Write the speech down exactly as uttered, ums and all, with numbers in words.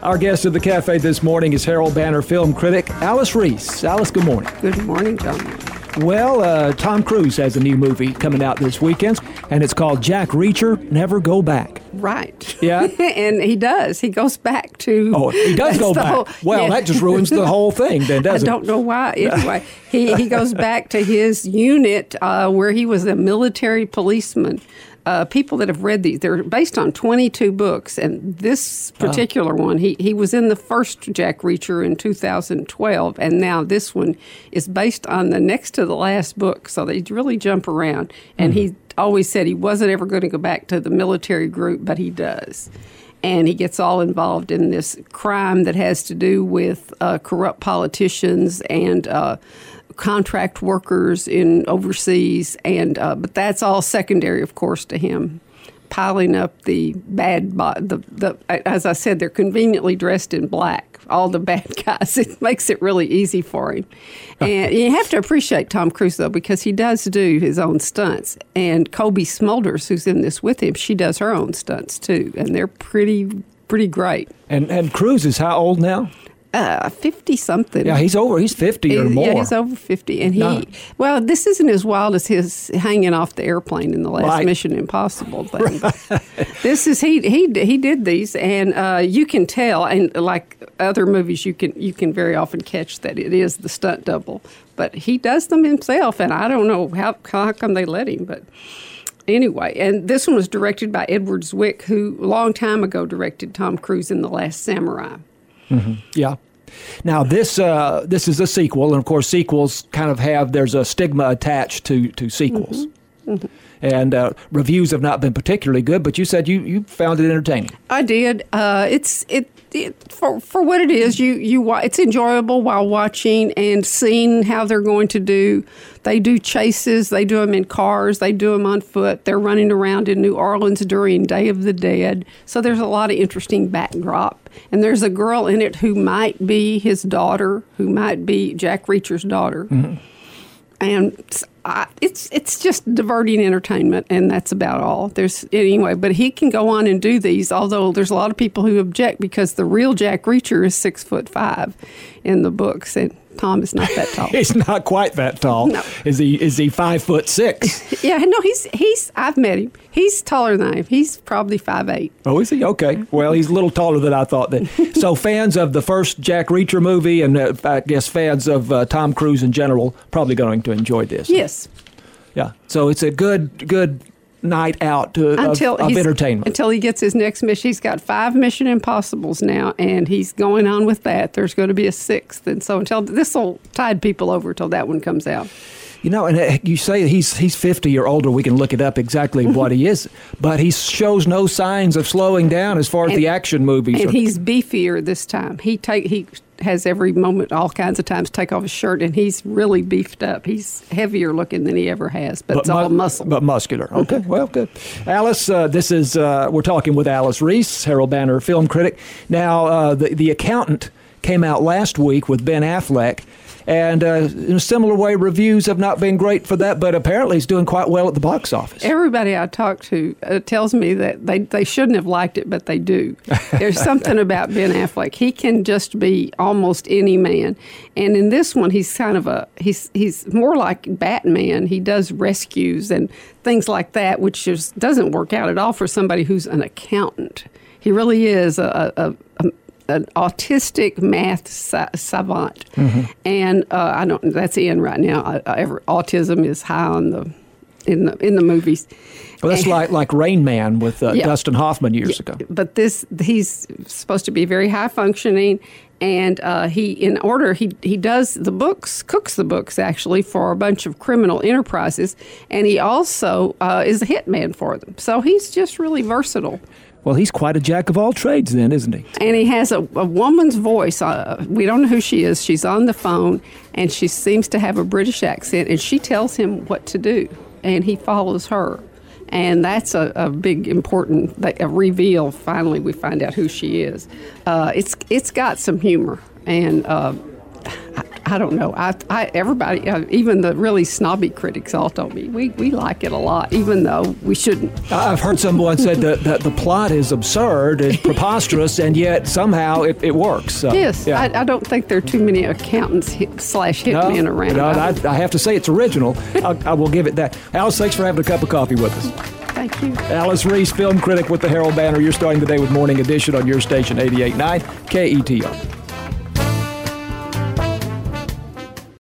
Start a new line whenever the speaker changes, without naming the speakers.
Our guest at the cafe this morning is Herald Banner film critic Alice Reese. Alice, good morning.
Good morning, John.
Well, uh, Tom Cruise has a new movie coming out this weekend, and it's called Jack Reacher, Never Go Back.
Right.
Yeah?
And he does. He goes back to...
Oh, he does go back. Whole, well, yeah. That just ruins the whole thing then, doesn't it?
I don't know why. Anyway, he, he goes back to his unit uh, where he was a military policeman. Uh, people that have read these, they're based on twenty-two books, and this particular oh. one, he, he was in the first Jack Reacher in two thousand twelve, and now this one is based on the next to the last book, so they really jump around. And mm-hmm. he always said he wasn't ever going to go back to the military group, but he does. And he gets all involved in this crime that has to do with uh, corrupt politicians and uh, contract workers in overseas, and uh, but that's all secondary, of course, to him. Piling up the bad, bo- the the as I said, they're conveniently dressed in black. All the bad guys. It makes it really easy for him. And you have to appreciate Tom Cruise, though, because he does do his own stunts. And Kobe Smulders, who's in this with him, she does her own stunts too, and they're pretty pretty great.
And and Cruise is how old now?
Uh, fifty-something.
Yeah, he's over. He's fifty or more.
Yeah, he's over fifty. And he, no. well, this isn't as wild as his hanging off the airplane in the last right. Mission Impossible thing. Right. This is, he he he did these, and uh, you can tell, and like other movies, you can you can very often catch that it is the stunt double. But he does them himself, and I don't know how, how come they let him, but... Anyway, and this one was directed by Edward Zwick, who a long time ago directed Tom Cruise in The Last Samurai.
Mm-hmm. Yeah. Now, this uh, this is a sequel, and of course, sequels kind of have, there's a stigma attached to, to sequels. Mm-hmm. Mm-hmm. And uh, reviews have not been particularly good, but you said you, you found it entertaining.
I did. Uh, it's it, it for for what it is. You you it's enjoyable while watching and seeing how they're going to do. They do chases. They do them in cars. They do them on foot. They're running around in New Orleans during Day of the Dead. So there's a lot of interesting backdrop. And there's a girl in it who might be his daughter, who might be Jack Reacher's daughter. Mm-hmm. And I, it's it's just diverting entertainment, and that's about all. There's anyway, but he can go on and do these. Although there's a lot of people who object because the real Jack Reacher is six foot five in the books, and Tom is not that tall.
He's not quite that tall.
No.
Is he? Is he five foot six?
Yeah, no, he's he's. I've met him. He's taller than I am. He's probably five eight.
Oh, is he? Okay. Well, he's a little taller than I thought. Then. So, fans of the first Jack Reacher movie, and uh, I guess fans of uh, Tom Cruise in general, probably going to enjoy this.
Yes.
Yeah. So it's a good good night out to,
until
of, of entertainment.
Until he gets his next mission. He's got five Mission Impossibles now, and he's going on with that. There's going to be a sixth. And so until this will tide people over until that one comes out.
You know, and you say he's he's fifty or older. We can look it up exactly what he is, but he shows no signs of slowing down as far as and, the action movies.
And
are.
He's beefier this time. He take he has every moment, all kinds of times, take off his shirt, and he's really beefed up. He's heavier looking than he ever has, but, but it's mu- all muscle.
But muscular. Okay, well, good. Alice, uh, this is uh, we're talking with Alice Reese, Herald Banner film critic. Now, uh, the the Accountant came out last week with Ben Affleck. And uh, in a similar way, reviews have not been great for that, but apparently it's doing quite well at the box office.
Everybody I talk to uh, tells me that they, they shouldn't have liked it, but they do. There's something about Ben Affleck. He can just be almost any man. And in this one, he's kind of a, he's he's more like Batman. He does rescues and things like that, which just doesn't work out at all for somebody who's an accountant. He really is a, a, a an autistic math sa- savant, mm-hmm. and uh, I don't. That's in right now. I, I, ever, autism is high on the in the in the movies.
Well, that's and, like like Rain Man with uh, yeah, Dustin Hoffman years
yeah,
ago.
But this, he's supposed to be very high functioning, and uh, he in order he he does the books, cooks the books actually for a bunch of criminal enterprises, and he also uh, is a hitman for them. So he's just really versatile.
Well, he's quite a jack of all trades then, isn't he?
And he has a, a woman's voice. Uh, we don't know who she is. She's on the phone, and she seems to have a British accent, and she tells him what to do, and he follows her. And that's a, a big, important a reveal. Finally, we find out who she is. Uh, it's It's got some humor, and uh, I, I don't know. I, I everybody, uh, even the really snobby critics, all told me we, we like it a lot, even though we shouldn't.
I've heard someone said that, that the plot is absurd, it's preposterous, and yet somehow it, it works. So,
yes,
yeah.
I, I don't think there are too many accountants hit, slash hitmen
no,
around.
No, I, I have to say it's original. I, I will give it that. Alice, thanks for having a cup of coffee with us.
Thank you.
Alice Reese, film critic with the Herald Banner. You're starting the day with Morning Edition on your station, eighty-eight point nine K E T R.